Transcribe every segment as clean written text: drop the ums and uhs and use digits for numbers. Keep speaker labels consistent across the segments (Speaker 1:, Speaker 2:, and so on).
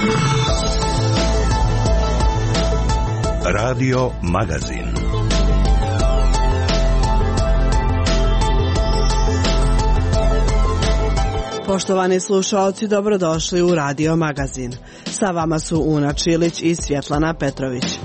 Speaker 1: Radio Magazin.
Speaker 2: Poštovani slušalci, dobrodošli u Radio Magazin. Sa vama su Una Čilić i Svjetlana Petrović.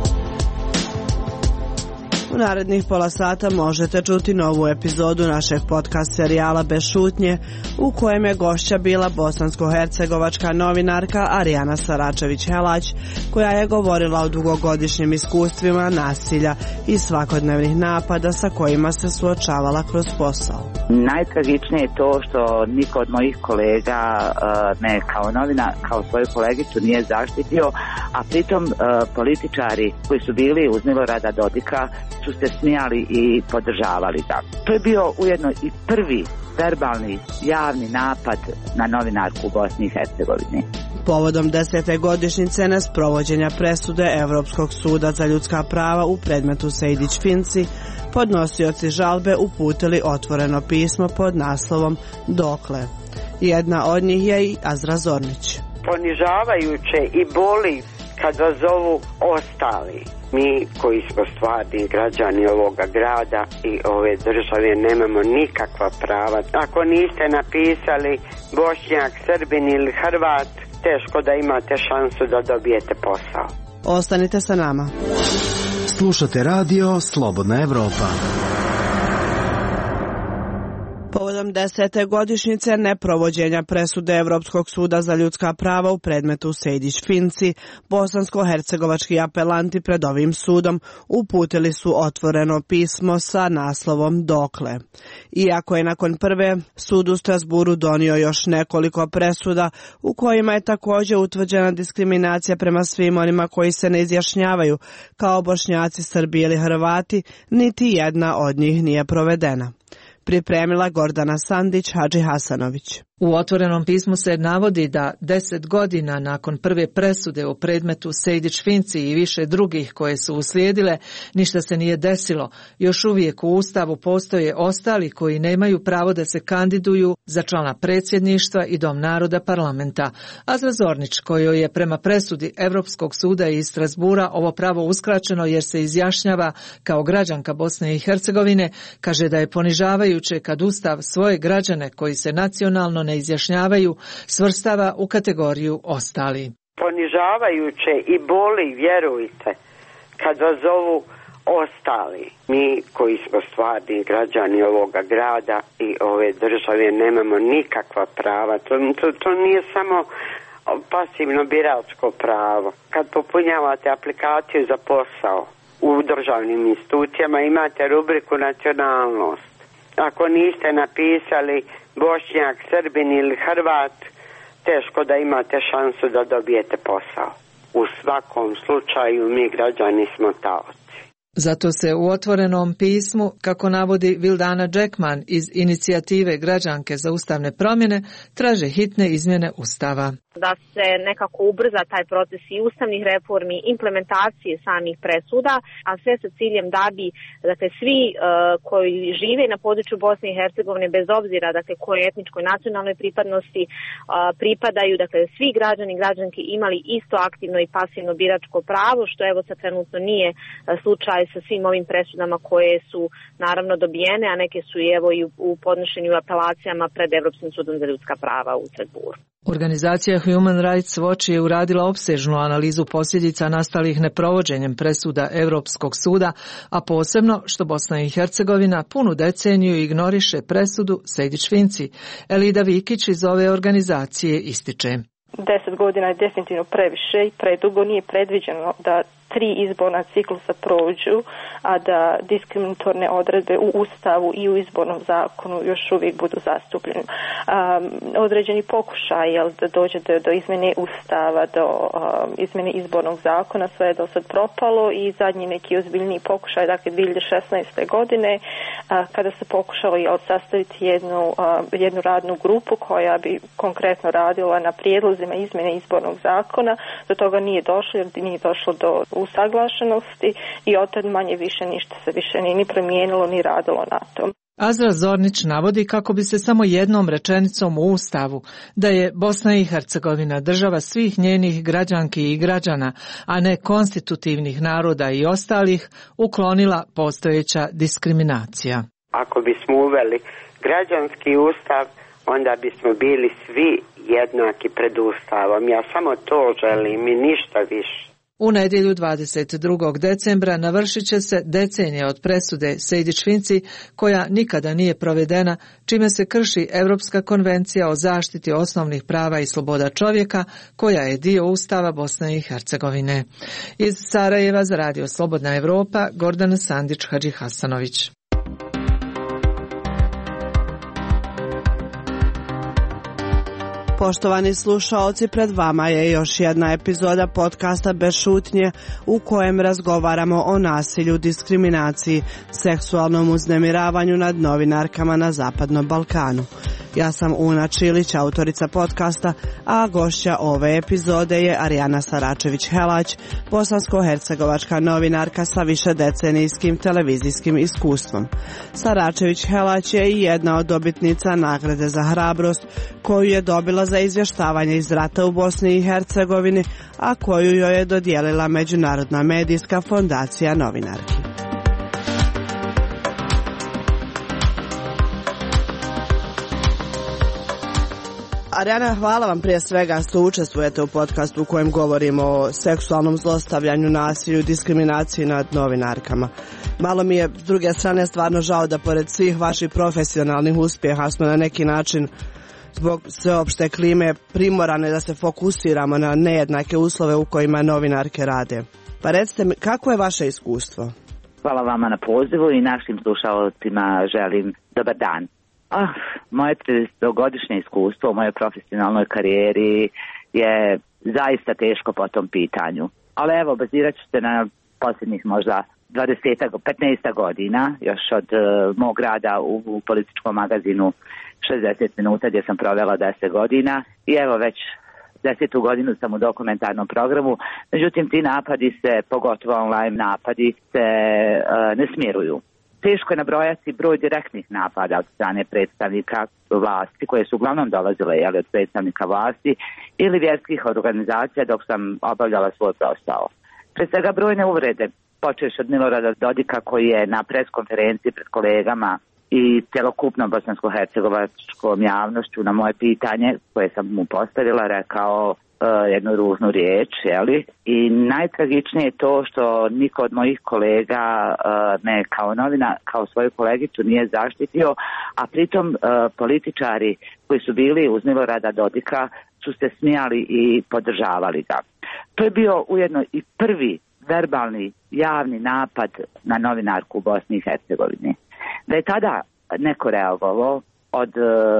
Speaker 2: U narednih pola sata možete čuti novu epizodu našeg podcast serijala Bez šutnje, u kojem je gošća bila bosansko-hercegovačka novinarka Arijana Saračević-Helać, koja je govorila o dugogodišnjim iskustvima nasilja i svakodnevnih napada sa kojima se suočavala kroz posao.
Speaker 3: Najtragičnije je to što niko od mojih kolega me kao novina, kao svoju kolegicu nije zaštitio, a pritom političari koji su bili uz Milorada Dodika su se smijali i podržavali ga. To je bio ujedno i prvi verbalni javni napad na novinarku u Bosni i Hercegovini.
Speaker 2: Povodom 10. godišnjice nesprovođenja presude Evropskog suda za ljudska prava u predmetu Sejdić-Finci, podnosioci žalbe uputili otvoreno pismo pod naslovom Dokle. Jedna od njih je i Azra Zornić.
Speaker 4: Ponižavajuće i boli kad vas zovu ostali. Mi koji smo stvarni građani ovoga grada i ove države nemamo nikakva prava. Ako niste napisali Bošnjak, Srbin ili Hrvat, teško da imate šansu da dobijete posao.
Speaker 2: Ostanite sa nama.
Speaker 5: Slušate radio Slobodna Evropa.
Speaker 2: Povodom 10. godišnjice neprovođenja presude Evropskog suda za ljudska prava u predmetu Sejdić-Finci, bosansko-hercegovački apelanti pred ovim sudom uputili su otvoreno pismo sa naslovom Dokle. Iako je nakon prve sud u Strasburu donio još nekoliko presuda u kojima je također utvrđena diskriminacija prema svim onima koji se ne izjašnjavaju kao Bošnjaci, Srbi ili Hrvati, niti jedna od njih nije provedena. Pripremila Gordana Sandić, Hadži Hasanović.
Speaker 6: U otvorenom pismu se navodi da 10 godina nakon prve presude u predmetu Sejdić-Finci i više drugih koje su uslijedile, ništa se nije desilo. Još uvijek u Ustavu postoje ostali koji nemaju pravo da se kandiduju za člana predsjedništva i Dom naroda parlamenta. Azra Zornić, kojoj je prema presudi Evropskog suda iz Strasbura ovo pravo uskraćeno jer se izjašnjava kao građanka Bosne i Hercegovine, kaže da je ponižavajuće kad Ustav svoje građane koji se nacionalno ne izjašnjavaju svrstava u kategoriju ostali.
Speaker 4: Ponižavajuće i boli, vjerujte, kad vas zovu ostali. Mi koji smo stvarni građani ovoga grada i ove države nemamo nikakva prava. To nije samo pasivno biračko pravo. Kad popunjavate aplikaciju za posao u državnim institucijama imate rubriku nacionalnost. Ako niste napisali Bošnjak, Srbin ili Hrvat, teško da imate šansu da dobijete posao. U svakom slučaju mi građani smo taoci.
Speaker 6: Zato se u otvorenom pismu, kako navodi Vildana Džekman iz inicijative Građanke za ustavne promjene, traže hitne izmjene Ustava.
Speaker 7: Da se nekako ubrza taj proces i ustavnih reformi, implementacije samih presuda, a sve sa ciljem da bi svi koji žive na području Bosne i Hercegovine, bez obzira koje etničkoj nacionalnoj pripadnosti pripadaju, svi građani i građanke imali isto aktivno i pasivno biračko pravo, što evo sad trenutno nije slučaj sa svim ovim presudama koje su naravno dobijene, a neke su i evo i u podnošenju apelacijama pred Evropskim sudom za ljudska prava u Strasburu.
Speaker 6: Organizacija Human Rights Watch je uradila opsežnu analizu posljedica nastalih neprovođenjem presuda Europskog suda, a posebno što Bosna i Hercegovina punu deceniju ignoriše presudu Sejdić-Finci. Elida Vikić iz ove organizacije ističe.
Speaker 8: 10 godina je definitivno previše i predugo, nije predviđeno da 3 izborna ciklusa prođu, a da diskriminatorne odredbe u Ustavu i u izbornom zakonu još uvijek budu zastupljeni. Određeni pokušaj da dođe do izmjene Ustava, do izmjene izbornog zakona, sve je do sad propalo i zadnji neki ozbiljniji pokušaj, 2016. godine, kada se pokušalo sastaviti jednu radnu grupu koja bi konkretno radila na prijedlozima izmjene izbornog zakona. Do toga nije došlo jer nije došlo do usaglašenosti i od tad manje više ništa se više nije ni promijenilo ni radilo na tom.
Speaker 6: Azra Zornić navodi kako bi se samo jednom rečenicom u Ustavu, da je Bosna i Hercegovina država svih njenih građanki i građana, a ne konstitutivnih naroda i ostalih, uklonila postojeća diskriminacija.
Speaker 4: Ako bismo uveli građanski ustav, onda bismo bili svi jednaki pred Ustavom. Ja samo to želim i ništa više.
Speaker 6: U nedjelju 22. decembra navršit će se decenija od presude Sejdić-Finci, koja nikada nije provedena, čime se krši Europska konvencija o zaštiti osnovnih prava i sloboda čovjeka, koja je dio Ustava Bosne i Hercegovine. Iz Sarajeva za Radio Slobodna Evropa, Gordana Sandić-Hadžihasanović.
Speaker 2: Poštovani slušaoci, pred vama je još jedna epizoda podcasta Bez šutnje u kojem razgovaramo o nasilju, diskriminaciji, seksualnom uznemiravanju nad novinarkama na Zapadnom Balkanu. Ja sam Una Čilić, autorica podcasta, a gošća ove epizode je Arijana Saračević-Helać, bosansko-hercegovačka novinarka sa višedecenijskim televizijskim iskustvom. Saračević-Helać je i jedna od dobitnica nagrade za hrabrost koju je dobila za izvještavanje iz rata u Bosni i Hercegovini, a koju joj je dodijelila Međunarodna medijska fondacija novinarki. Arijana, hvala vam prije svega što učestvujete u podcastu u kojem govorimo o seksualnom zlostavljanju, nasilju, diskriminaciji nad novinarkama. Malo mi je s druge strane stvarno žao da pored svih vaših profesionalnih uspjeha smo na neki način zbog sveopšte klime primorane da se fokusiramo na nejednake uslove u kojima novinarke rade. Pa recite mi, kako je vaše iskustvo?
Speaker 3: Hvala vama na pozivu i našim slušalcima želim dobar dan. Moje 30-godišnje iskustvo u mojoj profesionalnoj karijeri je zaista teško po tom pitanju. Ali evo, bazirat ću se na posljednjih možda 15 godina, još od mog rada u političkom magazinu 60 minuta gdje sam provela 10 godina i evo već 10. godinu sam u dokumentarnom programu. Međutim, ti napadi se, pogotovo online napadi, se ne smiruju. Teško je nabrojati broj direktnih napada od strane predstavnika vlasti, koje su uglavnom dolazile od predstavnika vlasti ili vjerskih organizacija dok sam obavljala svoj posao. Pre svega brojne uvrede, počeš od Milorada Dodika koji je na preskonferenciji pred kolegama i cjelokupnom bosansko-hercegovačkom javnošću na moje pitanje koje sam mu postavila rekao jednu ružnu riječ, i najtragičnije je to što niko od mojih kolega me kao novina, kao svoju kolegicu nije zaštitio, a pritom političari koji su bili uz Milorada Dodika su se smijali i podržavali ga. To je bio ujedno i prvi verbalni javni napad na novinarku u Bosni i Hercegovini. Da je tada neko reagovao od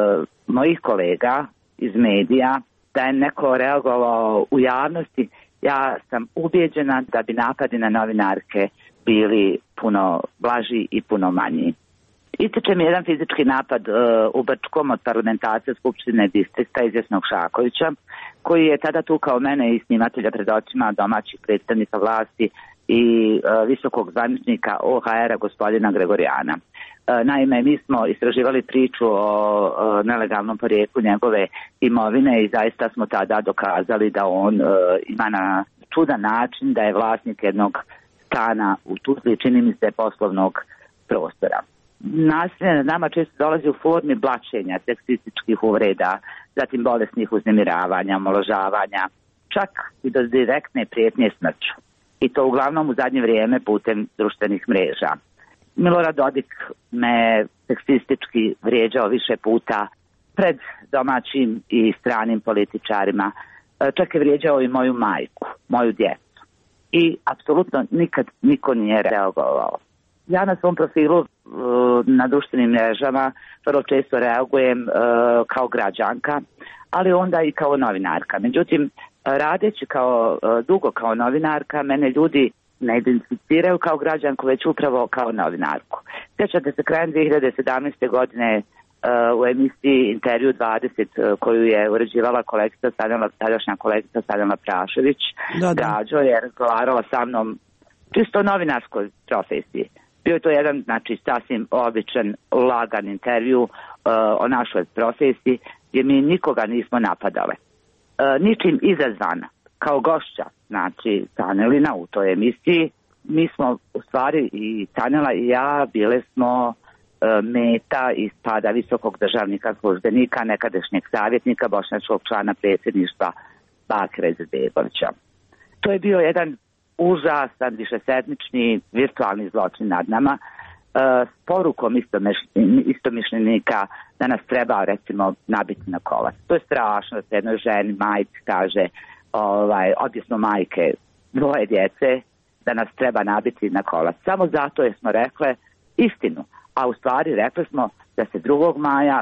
Speaker 3: mojih kolega iz medija, da je neko reagovao u javnosti, ja sam ubijeđena da bi napadi na novinarke bili puno blaži i puno manji. Ističe mi jedan fizički napad u Brčkom od parlamentarca Skupštine distrikta Izvjesnog Šakovića, koji je tada tukao mene i snimatelja pred očima domaćih predstavnika vlasti i visokog zvaničnika OHR-a gospodina Gregorijana. Naime, mi smo istraživali priču o nelegalnom porijeklu njegove imovine i zaista smo tada dokazali da on ima na čudan način da je vlasnik jednog stana u Tuzli, čini mi se, poslovnog prostora. Nasilje nad nama često dolazi u formi blaćenja, seksističkih uvreda, zatim bolesnih uznemiravanja, omalovažavanja, čak i do direktne prijetnje smrću. I to uglavnom u zadnje vrijeme putem društvenih mreža. Milorad Dodik me seksistički vrijeđao više puta pred domaćim i stranim političarima. Čak je vrijeđao i moju majku, moju djecu. I apsolutno nikad niko nije reagovao. Ja na svom profilu na društvenim mrežama vrlo često reagujem kao građanka, ali onda i kao novinarka. Međutim, radeći dugo kao novinarka, mene ljudi ne identificiraju kao građanku, već upravo kao novinarku. Sjećate se krajem 2017. godine u emisiji Intervju 20 koju je uređivala tadašnja kolegica Sanjela Prašević, Građo je razgovarala sa mnom čisto o novinarskoj profesiji. Bio je to jedan, znači, sasvim običan, lagan intervju o našoj profesiji, gdje mi nikoga nismo napadale. Ničim izazvana, kao gošća, znači, Tanelina u toj emisiji, mi smo, u stvari, i Tanela i ja, bile smo meta ispada visokog državnika službenika, nekadašnjeg savjetnika, bošnjačkog člana predsjedništva Bakira Izetbegovića. To je bio jedan užasan, višesedmični virtualni zločin nad nama, s porukom istomišljenika da nas treba, recimo, nabiti na kolac. To je strašno da se jednoj ženi, majci kaže, obje smo majke, 2 djece, da nas treba nabiti na kolac. Samo zato jer smo rekle istinu. A u stvari rekli smo da se 2. maja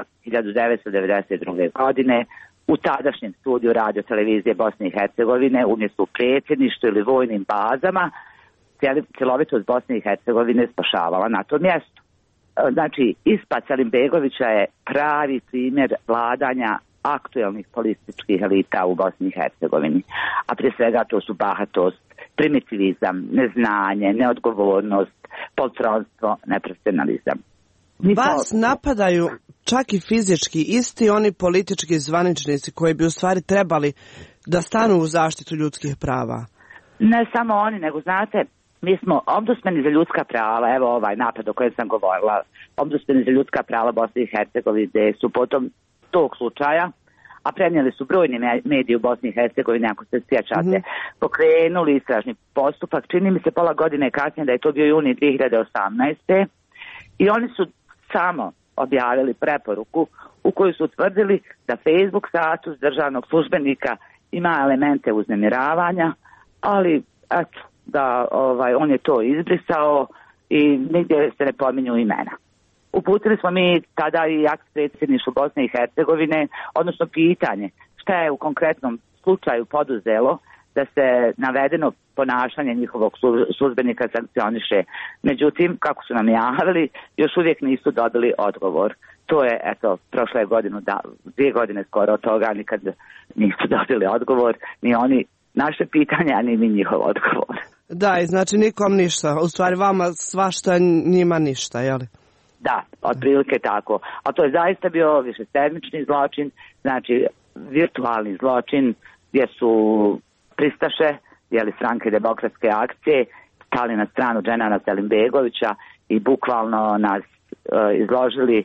Speaker 3: 1992. godine u tadašnjem studiju radio televizije Bosne i Hercegovine, umjesto u predsjedništvu ili vojnim bazama, cjelovitost Bosne i Hercegovine spašavala na tom mjestu. Znači, ispad Selimbegovića je pravi primjer vladanja aktuelnih političkih elita u Bosni i Hercegovini. A prije svega to su bahatost, primitivizam, neznanje, neodgovornost, poltronstvo, neprofesionalizam.
Speaker 2: Vas napadaju čak i fizički isti oni politički zvaničnici koji bi u stvari trebali da stanu u zaštitu ljudskih prava.
Speaker 3: Ne samo oni, nego znate, mi smo ombudsmeni za ljudska prava, evo ovaj napad o kojem sam govorila, ombudsmeni za ljudska prava Bosne i Hercegovine su potom tog slučaja, a prenijeli su brojni mediji u Bosni i Hercegovini, ako se sjećate, pokrenuli istražni postupak, čini mi se pola godine kasnije da je to bio juni 2018. I oni su samo objavili preporuku u kojoj su utvrdili da Facebook status državnog službenika ima elemente uznemiravanja, ali eto, da on je to izbrisao i nigdje se ne pominju imena. Uputili smo mi tada i akt predsjedništvu Bosne i Hercegovine, odnosno pitanje šta je u konkretnom slučaju poduzelo da se navedeno ponašanje njihovog službenika sankcioniše. Međutim, kako su nam javili, još uvijek nisu dobili odgovor. To je, eto, prošle godine, 2 godine skoro od toga, nikad nisu dobili odgovor, ni oni naše pitanje, a ni mi njihov odgovor.
Speaker 2: Da, i znači nikom ništa, u stvari vama svašta, njima ništa, jel?
Speaker 3: Da, otprilike tako. A to je zaista bio višesedmični zločin, znači virtualni zločin gdje su pristaše, stranke demokratske akcije, stali na stranu Dženana Selimbegovića i bukvalno nas izložili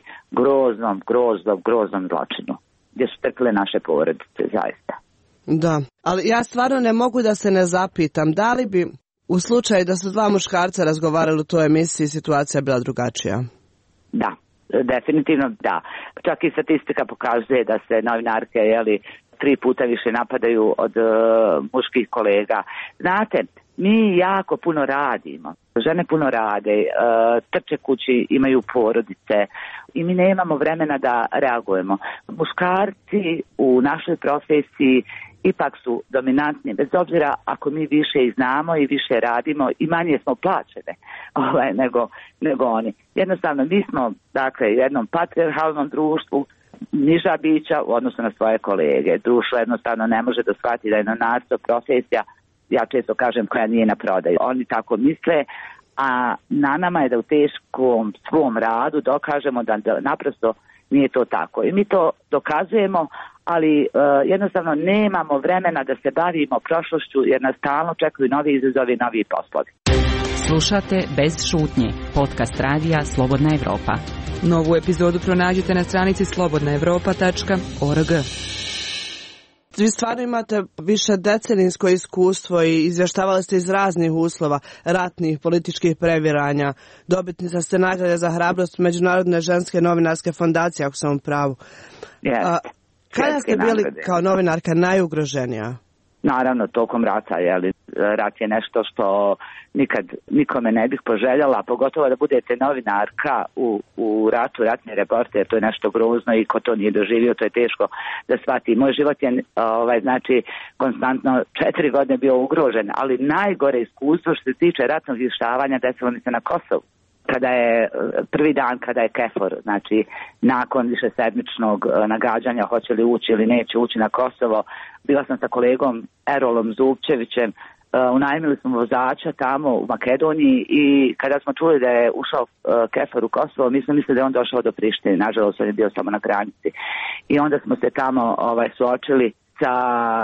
Speaker 3: groznom zločinu, gdje su trpile naše porodice, zaista.
Speaker 2: Da, ali ja stvarno ne mogu da se ne zapitam, da li bi u slučaju da su 2 muškarca razgovarali u toj emisiji situacija bila drugačija?
Speaker 3: Da, definitivno da. Čak i statistika pokazuje da se novinarke 3 puta više napadaju od muških kolega. Znate, mi jako puno radimo. Žene puno rade, trče kući, imaju porodice i mi nemamo vremena da reagujemo. Muškarci u našoj profesiji ipak su dominantni, bez obzira ako mi više i znamo i više radimo i manje smo plaćene nego oni. Jednostavno, mi smo, dakle, u jednom patrijarhalnom društvu, niža bića u odnosu na svoje kolege. Društvo jednostavno ne može da shvati da je novinarstvo profesija, ja često kažem, koja nije na prodaju. Oni tako misle, a na nama je da u teškom svom radu dokažemo da naprosto nije to tako. I mi to dokazujemo, ali jednostavno nemamo vremena da se bavimo prošlošću jer nas stalno čekaju novi izazovi, novi poslovi.
Speaker 9: Slušate Bez šutnje, podcast radija Slobodna Evropa.
Speaker 10: Novu epizodu pronađite na stranici slobodnaevropa.org.
Speaker 2: Vi stvarno imate više decenijsko iskustvo i izvještavali ste iz raznih uslova, ratnih, političkih previranja. Dobitnica ste nagrade za hrabrost Međunarodne ženske novinarske fondacije, ako sam u pravu. Kada ste bili kao novinarka najugroženija?
Speaker 3: Naravno, tokom rata, rat je nešto što nikad nikome ne bih poželjela, pogotovo da budete novinarka u ratu, ratni reporter, to je nešto grozno i ko to nije doživio, to je teško da shvati. Moj život je znači konstantno 4 godine bio ugrožen, ali najgore iskustvo što se tiče ratnog izvještavanja desilo mi se na Kosovu. Kada je prvi dan, kada je KFOR, znači nakon višesedmičnog nagađanja hoće li ući ili neće ući na Kosovo, bila sam sa kolegom Erolom Zupčevićem unajmili smo vozača tamo u Makedoniji i kada smo čuli da je ušao Kefor u Kosovo, mi smo mislili da je on došao do Prištine, nažalost on je bio samo na granici. I onda smo se tamo suočili sa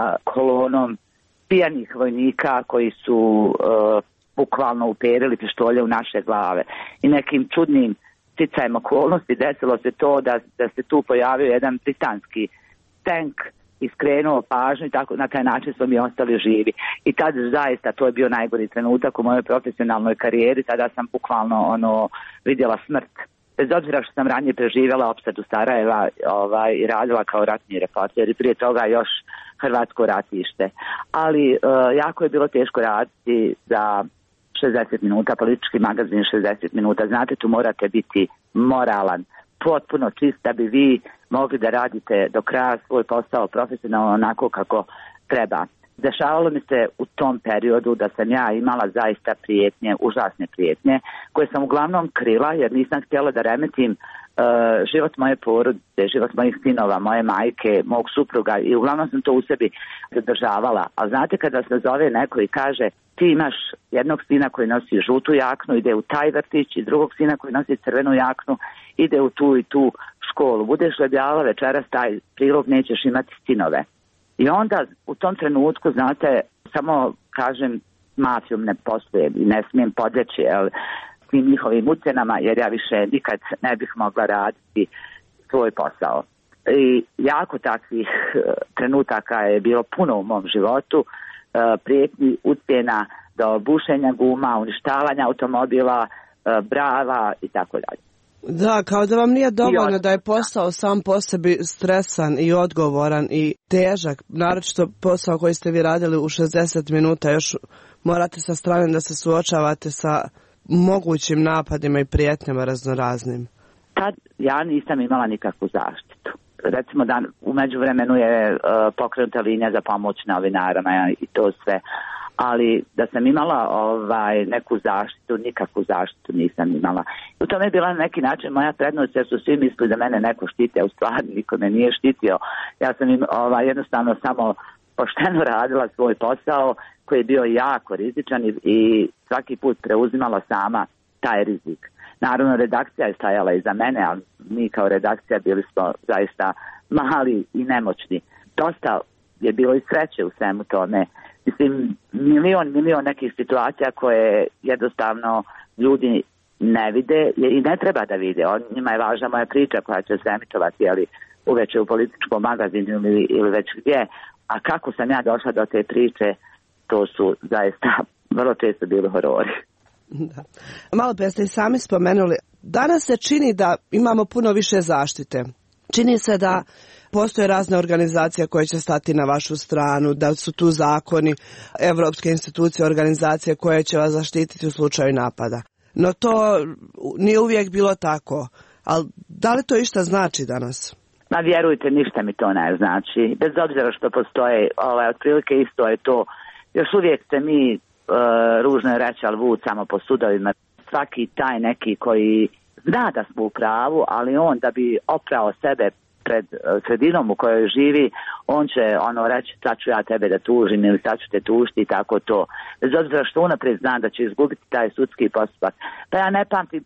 Speaker 3: kolonom pijanih vojnika koji su bukvalno uperili pištolje u naše glave. I nekim čudnim sticajem okolnosti desilo se to da se tu pojavio jedan britanski tank i skrenuo pažnju i tako na taj način smo mi ostali živi. I tad zaista to je bio najgori trenutak u mojoj profesionalnoj karijeri, tada sam bukvalno vidjela smrt. Bez obzira što sam ranije preživjela opsadu Sarajeva i radila kao ratni reporter i prije toga još Hrvatsko ratište. Ali jako je bilo teško raditi za 60 minuta, politički magazin 60 minuta. Znate, tu morate biti moralan, potpuno čist da bi vi mogli da radite do kraja svoj posao profesionalno onako kako treba. Dešavalo mi se u tom periodu da sam ja imala zaista prijetnje, užasne prijetnje, koje sam uglavnom krila jer nisam htjela da remetim život moje porodice, život mojih sinova, moje majke, mog supruga i uglavnom sam to u sebi zadržavala. A znate kada se zove neko i kaže ti imaš jednog sina koji nosi žutu jaknu, ide u taj vrtić i drugog sina koji nosi crvenu jaknu, ide u tu i tu školu. Budeš li objavila večeras taj prilog, nećeš imati sinove. I onda u tom trenutku, znate, samo kažem, mafijom ne posluje i ne smijem podleći tim njihovim ucenama jer ja više nikad ne bih mogla raditi svoj posao. I jako takvih trenutaka je bilo puno u mom životu, prijetnji, ucjena do bušenja guma, uništavanja automobila, brava i tako dalje.
Speaker 2: Da, kao da vam nije dovoljno da je posao sam po sebi stresan i odgovoran i težak, naročito posao koji ste vi radili u 60 minuta, još morate sa strane da se suočavate sa mogućim napadima i prijetnjama raznoraznim.
Speaker 3: Tad ja nisam imala nikakvu zaštitu. Recimo da u međuvremenu je pokrenuta linija za pomoć novinarima i to sve. Ali da sam imala neku zaštitu, nikakvu zaštitu nisam imala. U tome je bila na neki način moja prednost jer su svi mislili da mene neko štiti, a u stvari niko me nije štitio. Ja sam jednostavno samo pošteno radila svoj posao koji je bio jako rizičan i svaki put preuzimala sama taj rizik. Naravno, redakcija je stajala iza mene, ali mi kao redakcija bili smo zaista mali i nemoćni. Dosta je bilo i sreće u svemu tome. Mislim, milion nekih situacija koje jednostavno ljudi ne vide i ne treba da vide. Njima je važna moja priča koja će se emitovati uveče u političkom magazinu ili već gdje. A kako sam ja došla do te priče, to su zaista vrlo često bili horori.
Speaker 2: Da. Malo pre ste i sami spomenuli, danas se čini da imamo puno više zaštite. Čini se da postoje razne organizacije koje će stati na vašu stranu, da su tu zakoni, evropske institucije, organizacije koje će vas zaštititi u slučaju napada. No to nije uvijek bilo tako. Ali da li to išta znači danas?
Speaker 3: Ma vjerujte, ništa mi to ne znači. Bez obzira što postoje, otprilike isto je to. Još uvijek se mi, ružno je reći, ali vucamo po sudovima. Svaki taj neki koji zna da smo u pravu, ali on da bi oprao sebe pred sredinom u kojoj živi, on će reći sad ću ja tebe da tužim ili sad ću te tužiti i tako to. Bez obzira što unaprijed zna da će izgubiti taj sudski postupak. Pa ja ne pamtim,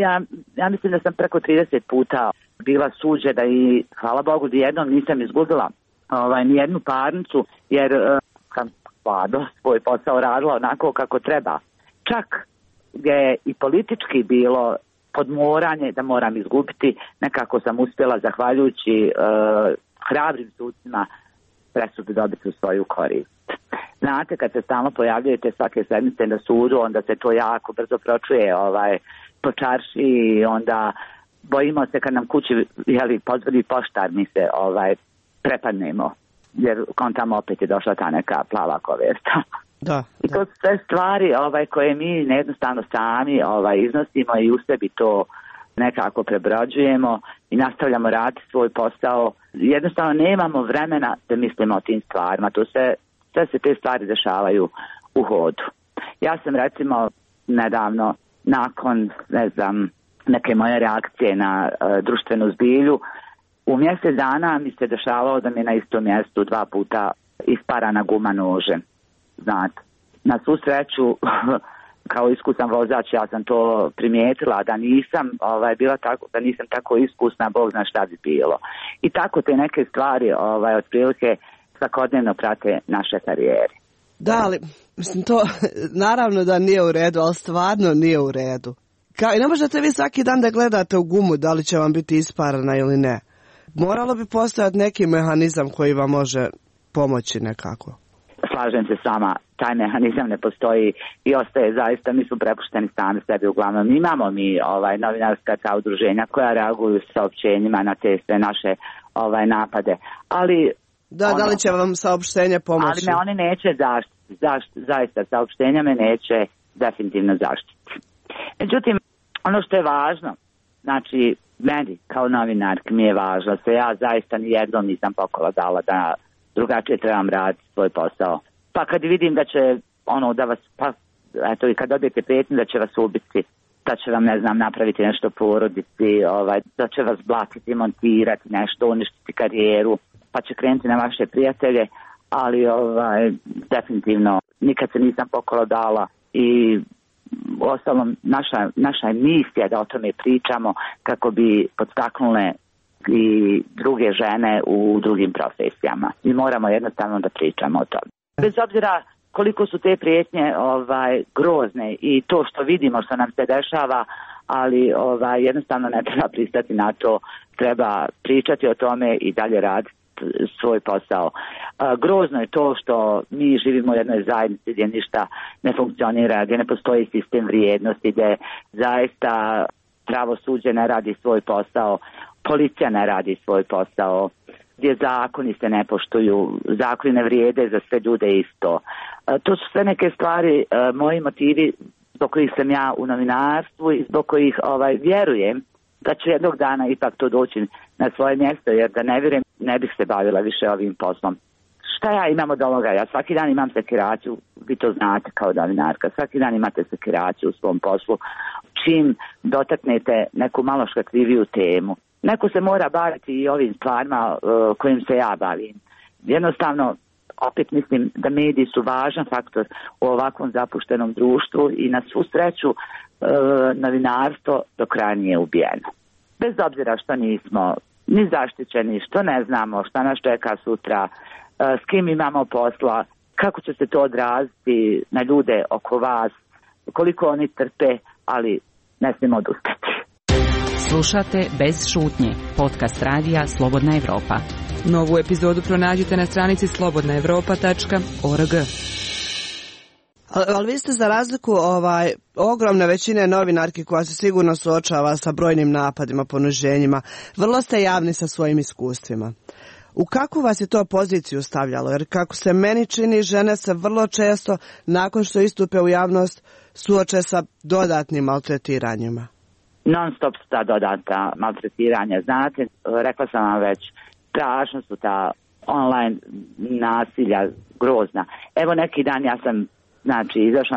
Speaker 3: ja mislim da sam preko 30 puta bila suđena i hvala Bogu da jednom nisam izgubila nijednu parnicu jer sam stvarno svoj posao radila onako kako treba. Čak gdje je i politički bilo podmoranje da moram izgubiti, nekako sam uspjela zahvaljujući hrabrim sucima presudu dobiti u svoju korist. Znate, kad se stalno pojavljujete svake sedmice na sudu, onda se to jako brzo pročuje po čarši i onda bojimo se kad nam kući pozvali poštar, mi se prepadnemo, jer tamo opet je došla ta neka plava kovesta.
Speaker 2: Da.
Speaker 3: I to su sve stvari koje mi nejednostavno sami iznosimo i u sebi to nekako prebrođujemo i nastavljamo raditi svoj posao. Jednostavno nemamo vremena da mislimo o tim stvarima. To sve se te stvari dešavaju u hodu. Ja sam recimo nedavno nakon neke moje reakcije na društvenu zbilju u mjesec dana mi se dešavalo da mi je na istom mjestu 2 puta isparana guma nožem. Znate, Na svu sreću, kao iskusan vozač, ja sam to primijetila, da nisam bila tako, da nisam tako iskusna, Bog zna šta bi bilo. I tako te neke stvari otprilike svakodnevno prate naše karijere.
Speaker 2: Da, ali mislim to naravno da nije u redu, ali stvarno nije u redu. I ne možete vi svaki dan da gledate u gumu da li će vam biti isparana ili ne. Moralo bi postojati neki mehanizam koji vam može pomoći nekako.
Speaker 3: Slažem se s vama, taj mehanizam ne postoji i ostaje zaista, mi smo prepušteni sami sebi uglavnom. Imamo mi novinarska ta udruženja koja reaguju s saopćenjima na te sve naše napade, ali...
Speaker 2: Da li će vam saopštenje pomoći?
Speaker 3: Ali me oni neće zaštiti, zaista saopštenja me neće definitivno zaštiti. Međutim, ono što je važno, znači meni kao novinarki mi je važno, se ja zaista nijednom nisam pokola dala da drugačije trebam raditi svoj posao. Pa kad vidim da će da vas, i kad dobijete prijetnju da će vas ubiti, da će vam, ne znam, napraviti nešto porodici, da će vas blatiti, montirati nešto, uništiti karijeru, pa će krenuti na vaše prijatelje, ali definitivno nikad se nisam pokola dala i uostalom naša je misija da o tome pričamo kako bi podstaknule i druge žene u drugim profesijama. I moramo jednostavno da pričamo o tome. Bez obzira koliko su te prijetnje grozne i to što vidimo što nam se dešava, ali jednostavno ne treba pristati na to, treba pričati o tome i dalje raditi svoj posao. Grozno je to što mi živimo u jednoj zajednici gdje ništa ne funkcionira, gdje ne postoji sistem vrijednosti, gdje zaista pravosuđe ne radi svoj posao, policija ne radi svoj posao, gdje zakoni se ne poštuju, zakoni ne vrijede za sve ljude isto. To su sve neke stvari, moji motivi zbog kojih sam ja u novinarstvu i zbog kojih vjerujem da će jednog dana ipak to doći na svoje mjesto, jer da ne vjerujem ne bih se bavila više ovim poslom. Šta ja imam od ovoga? Ja svaki dan imam sekiraciju, vi to znate kao novinarka, svaki dan imate sekiraciju u svom poslu. Čim dotaknete neku malo škakljiviju temu, neko se mora baviti i ovim stvarima kojim se ja bavim. Jednostavno, opet mislim da mediji su važan faktor u ovakvom zapuštenom društvu i na svu sreću novinarstvo do kraja nije ubijeno. Bez obzira što nismo ni zaštićeni, što ne znamo, šta nas čeka sutra, s kim imamo posla, kako će se to odraziti na ljude oko vas, koliko oni trpe, ali ne smijemo odustati.
Speaker 9: Slušate Bez šutnje, podcast radija Slobodna Evropa.
Speaker 10: Novu epizodu pronađite na stranici slobodnaevropa.org.
Speaker 2: Ali vi ste za razliku ogromne većine novinarki koja se sigurno suočava sa brojnim napadima, poniženjima, vrlo ste javni sa svojim iskustvima. U kakvu vas je to poziciju stavljalo? Jer kako se meni čini, žene se vrlo često, nakon što istupe u javnost, suoče sa dodatnim maltretiranjima.
Speaker 3: Non stop su ta dodatna maltretiranja. Znate, rekla sam vam već, strašno su ta online nasilja grozna. Evo neki dan ja sam izašla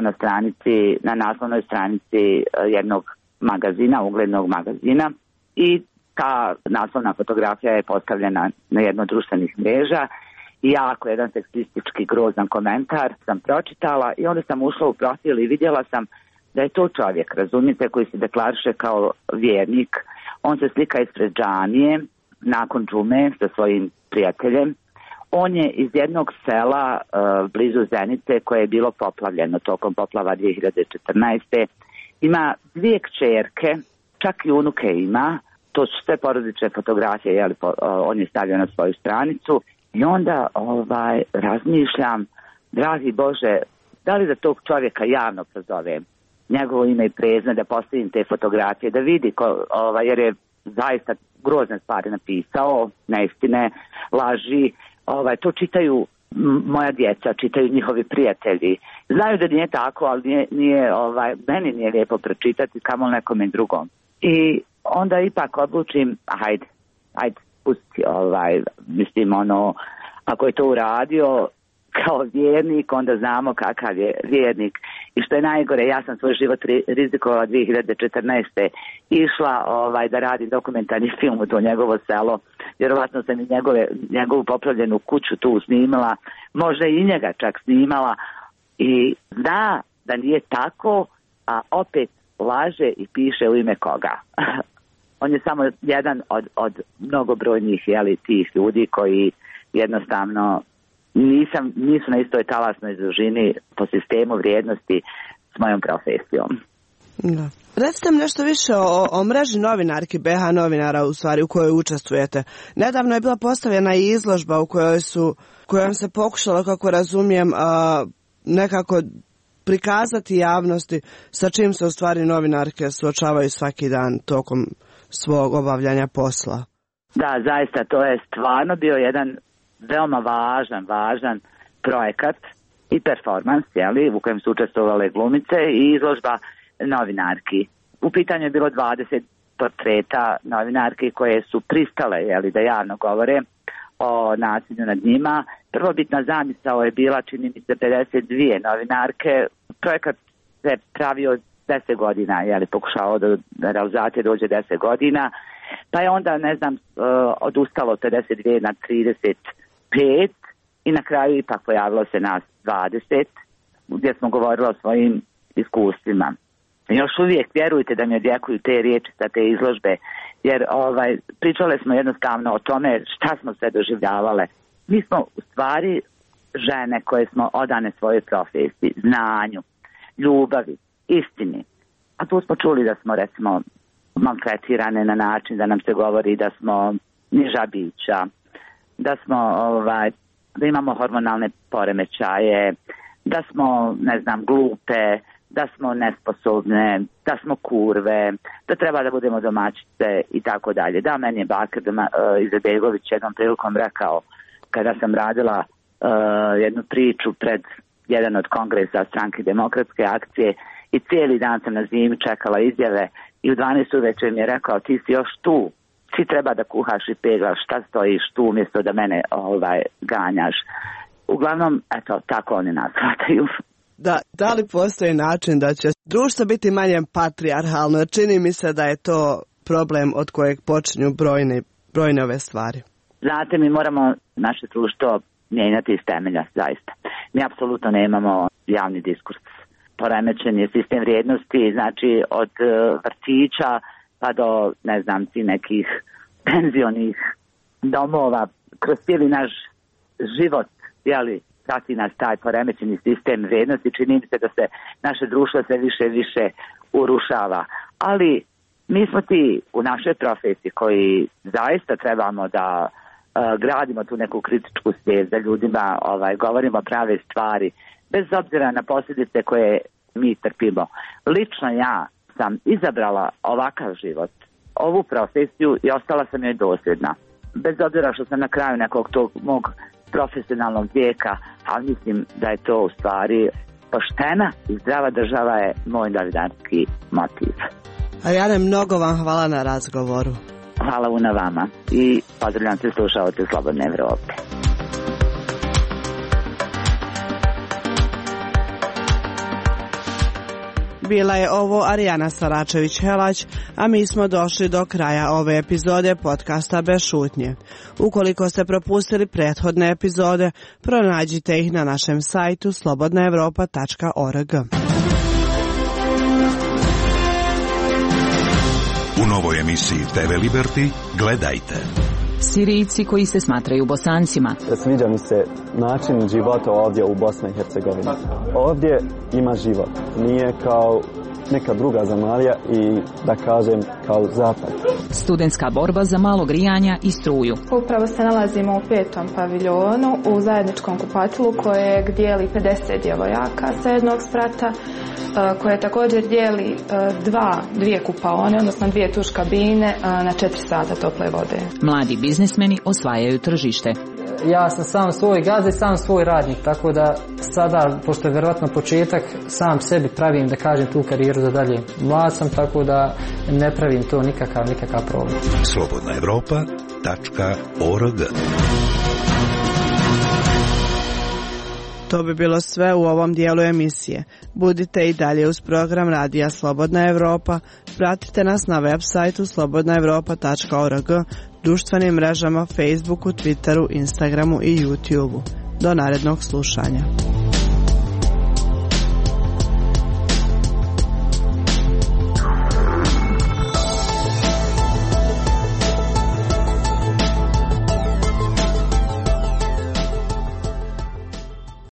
Speaker 3: na naslovnoj stranici jednog magazina, uglednog magazina, i ta naslovna fotografija je postavljena na jedno od društvenih mreža i jako jedan seksistički grozan komentar sam pročitala i onda sam ušla u profil i vidjela sam da je to čovjek, razumijete, koji se deklariše kao vjernik. On se slika ispred džamije nakon džume sa svojim prijateljem. On je iz jednog sela blizu Zenice koje je bilo poplavljeno tokom poplava 2014. Ima 2 kćerke, čak i unuke ima. To su sve porodične fotografije, on je stavio na svoju stranicu. I onda razmišljam, dragi Bože, da li da tog čovjeka javno prozovem, njegovo ime i prezime, da postavim te fotografije, da vidi, jer je zaista grozne stvari napisao, neistine, laži. To čitaju moja djeca, čitaju njihovi prijatelji. Znaju da nije tako, ali meni nije lijepo pročitati, kamo nekome drugom. I onda ipak odlučim, ajde, pusti, mislim, ako je to uradio kao vjernik, onda znamo kakav je vjernik. I što je najgore, ja sam svoj život rizikovala 2014. išla da radim dokumentarni film u to njegovo selo. Vjerovatno sam i njegovu poplavljenu kuću tu snimala, možda i njega čak snimala, i zna da nije tako, a opet laže i piše u ime koga. On je samo jedan od mnogobrojnih tih ljudi koji jednostavno nisu na istoj talasnoj dužini po sistemu vrijednosti s mojom profesijom.
Speaker 2: Da. Recite mi nešto više o mreži novinarki BH novinara u kojoj učestvujete. Nedavno je bila postavljena i izložba u kojom se pokušalo, kako razumijem, nekako prikazati javnosti sa čim se u stvari novinarke suočavaju svaki dan tokom svog obavljanja posla.
Speaker 3: Da, zaista to je stvarno bio jedan veoma važan projekat i performans, u kojem su učestvovale glumice i izložba novinarki. U pitanju je bilo 20 portreta novinarki koje su pristale da javno govore o nasilju nad njima. Prvobitna zamisao je bila, čini mi se, 52 novinarke. Projekat se pravio 10 godina, pokušao da realizacije dođe 10 godina, pa je onda, odustalo od 52 na 35 i na kraju ipak pojavilo se nas 20, gdje smo govorili o svojim iskustvima. Još uvijek vjerujte da mi odjekuju te riječi sa te izložbe, jer pričale smo jednostavno o tome šta smo sve doživljavale. Mi smo u stvari žene koje smo odane svojoj profesiji, znanju, ljubavi, istini. A tu smo čuli da smo, recimo, maltretirane na način da nam se govori da smo niža bića, da smo, da imamo hormonalne poremećaje, da smo, glupe, da smo nesposobne, da smo kurve, da treba da budemo domaćice i tako dalje. Da, meni je Bakir Izetbegović jednom prilikom rekao, kada sam radila jednu priču pred jedan od kongresa Stranke demokratske akcije i cijeli dan sam na zimi čekala izjave i u 12 uveče mi je rekao, ti si još tu, ti treba da kuhaš i peglaš, šta stojiš tu umjesto da mene ganjaš. Uglavnom, eto, tako oni nas shvataju.
Speaker 2: Da li postoji način da će društvo biti manje patrijarhalno? Čini mi se da je to problem od kojeg počinju brojne ove stvari.
Speaker 3: Znate, mi moramo naše društvo mijenjati iz temelja, zaista. Mi apsolutno nemamo javni diskurs. Poremećen je sistem vrijednosti, znači od vrtića pa do, nekih penzionih domova. Kroz cijeli naš život, prati nas taj poremećeni sistem vrijednosti. Čini mi se da se naše društvo sve više i više urušava. Ali mi smo ti u našoj profesiji koji zaista trebamo da gradimo tu neku kritičku svijest, da ljudima govorimo prave stvari, bez obzira na posljedice koje mi trpimo. Lično ja sam izabrala ovakav život, ovu profesiju i ostala sam joj dosljedna. Bez obzira što sam na kraju nekog tog mog profesionalnog vijeka, ali mislim da je to u stvari poštena i zdrava država je moj novinarski motiv.
Speaker 2: Arijane, mnogo vam hvala na razgovoru.
Speaker 3: Hvala na vama i pozdravljam se slušalce Slobodne Evrope.
Speaker 2: Bila je ovo Arijana Saračević-Helać, a mi smo došli do kraja ove epizode podcasta Bez šutnje. Ukoliko ste propustili prethodne epizode, pronađite ih na našem sajtu slobodnaevropa.org.
Speaker 1: U novoj emisiji TV Liberty gledajte.
Speaker 9: Sirijci koji se smatraju Bosancima.
Speaker 11: Sviđa mi se način života ovdje u Bosni i Hercegovini. Ovdje ima život. Nije kao neka druga zemalja i da kažem kao zapad.
Speaker 9: Studentska borba za malo grijanja i struju.
Speaker 8: Upravo se nalazimo u 5. paviljonu u zajedničkom kupatilu kojeg dijeli 50 djevojaka sa jednog sprata, koje također dijeli dvije kupaone, odnosno 2 tuš kabine na 4 sata tople vode.
Speaker 9: Mladi biznismeni osvajaju tržište.
Speaker 12: Ja sam sam svoj gazda i sam svoj radnik, tako da sada, pošto je vjerojatno početak, sam sebi pravim, da kažem, tu karijeru za dalje. Mlad sam, tako da ne pravim to nikakav problem.
Speaker 1: slobodnaevropa.org.
Speaker 2: To bi bilo sve u ovom dijelu emisije. Budite i dalje uz program radija Slobodna Evropa. Pratite nas na web sajtu slobodnaevropa.org, društvenim mrežama Facebooku, Twitteru, Instagramu i YouTubeu. Do narednog slušanja.